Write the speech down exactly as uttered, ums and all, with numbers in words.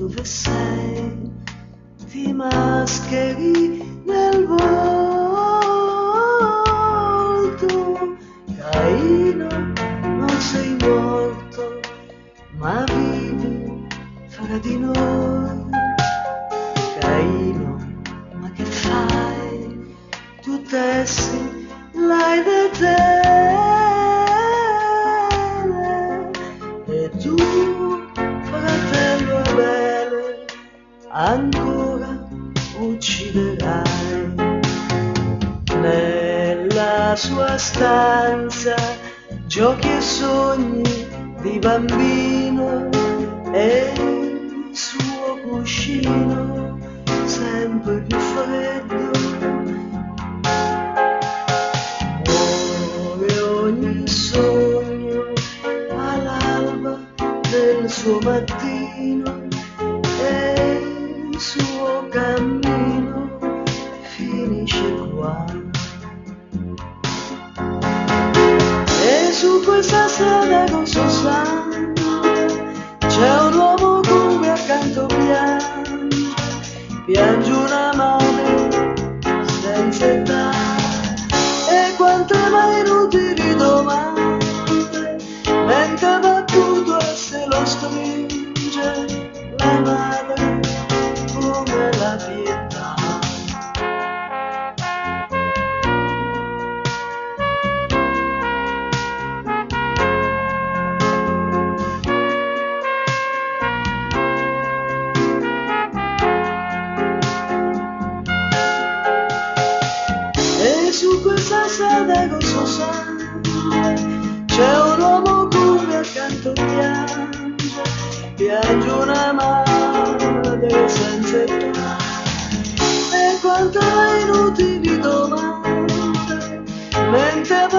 dove sei, ti mascheri nel volto. Caino, non sei morto, ma vivi fra di noi. Caino, ma che fai? Tu tessi l'hai e tu, fratello Abele, ancora ucciderai. Nella sua stanza giochi e sogni di bambino e il suo cuscino sempre più freddo. Muore ogni sogno all'alba del suo mattino e il suo cammino finisce qua. E su questa strada con suo sangue c'è un uomo come accanto piange, piange una madre senza età. E quante mai inutili domande, mente battuto e se lo stringe la madre come la pietà. E su questa strada con suo sangue c'è un uomo come accanto piange, piange una madre senza età. E quante inutili domande, mente